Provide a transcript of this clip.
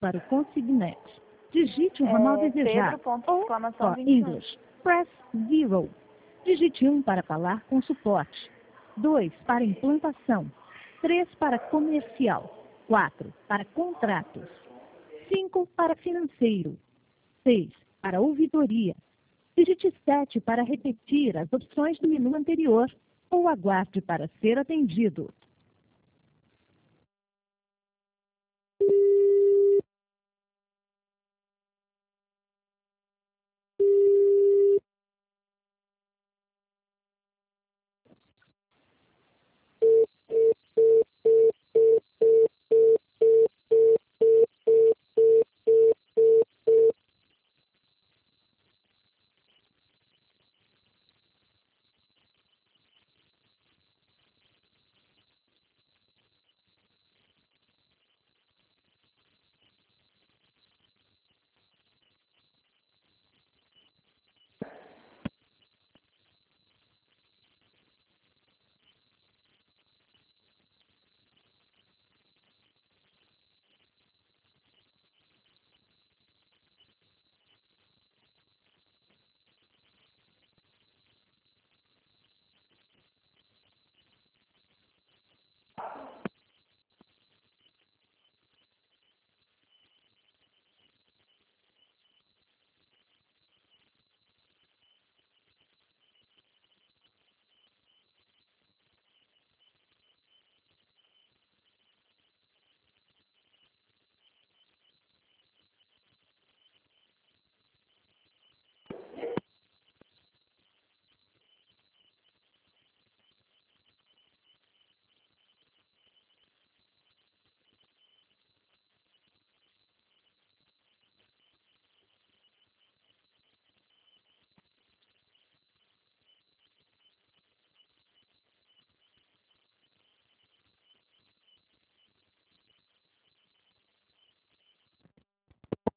Para o consignat, digite o ramal desejado. Ou, for English, press 0. Digite 1 para falar com suporte. 2 para implantação. 3 para comercial. 4 para contratos. 5 para financeiro. 6 para ouvidoria. Digite 7 para repetir as opções do menu anterior ou aguarde para ser atendido.